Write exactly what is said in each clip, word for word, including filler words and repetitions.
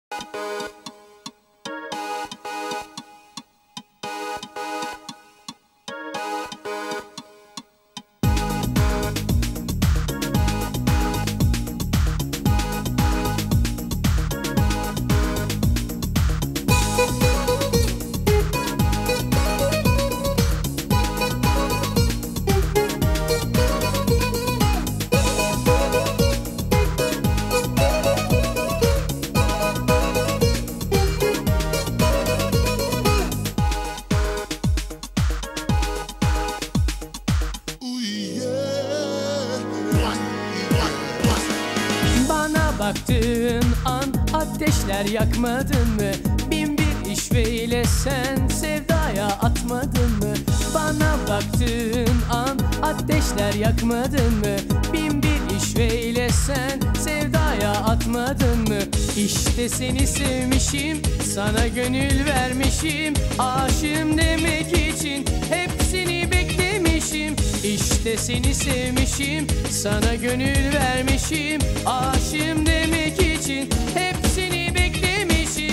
Baktığın an ateşler yakmadın mı? Bin bir işveyle sen sevdaya atmadın mı? Bana baktığın an ateşler yakmadın mı? Bin bir işveyle sen sevdaya atmadın mı? İşte seni sevmişim, sana gönül vermişim, aşığım demek için hepsini beklemişim. İşte seni sevmişim, sana gönül vermişim, aşığım demek için hepsini beklemişim.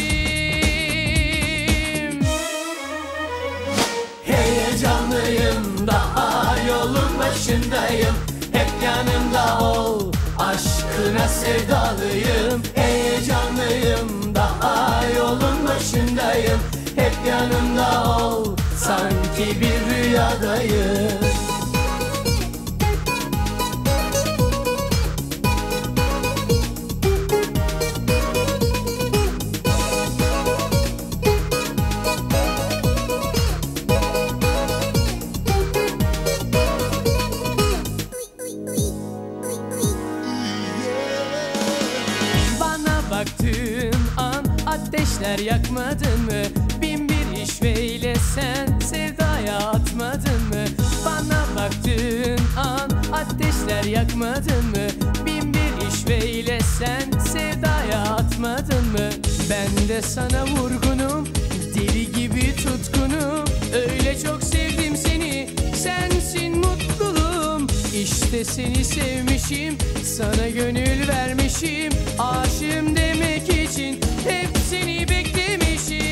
Heyecanlıyım, daha yolun başındayım, hep yanımda ol, aşkına sevdalıyım. Heyecanlıyım, daha yolun başındayım, hep yanımda ol, sanki bir rüyadayım. Baktığın an ateşler yakmadın mı? Bin bir işveyle sen sevdaya atmadın mı? Bana baktığın an ateşler yakmadın mı? Bin bir işveyle sen sevdaya atmadın mı? Ben de sana vurgunum, deli gibi tutkunum, öyle çok sevdim seni, sensin mutluluğum. İşte seni sevmişim, sana gönül vermişim, aşığım demek için hepsini beklemişim.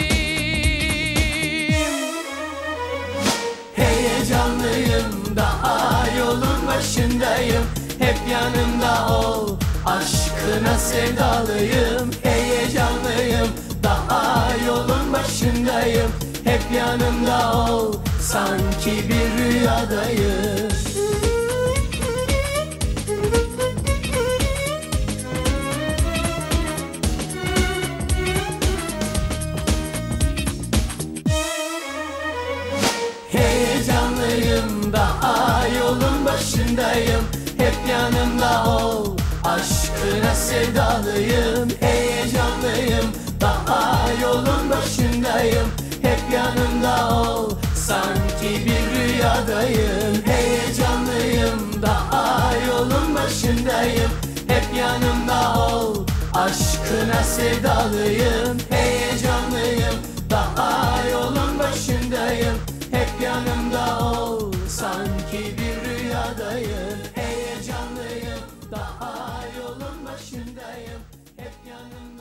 Heyecanlıyım, daha yolun başındayım, hep yanımda ol, aşkına sevdalıyım. Heyecanlıyım, daha yolun başındayım, hep yanımda ol, sanki bir rüyadayım. Heyecanlıyım, daha yolun başındayım, hep yanımda ol, aşkına sevdalıyım. Heyecanlıyım, daha yolun başındayım, hep yanımda ol, sanki bir rüyadayım. Heyecanlıyım, daha yolun başındayım, hep yanımda ol, aşkına sevdalıyım. Heyecanlıyım, daha yolun başındayım, hep yanımda ol, sanki bir rüyadayım. Heyecanlıyım, daha yolun başındayım, hep yanımda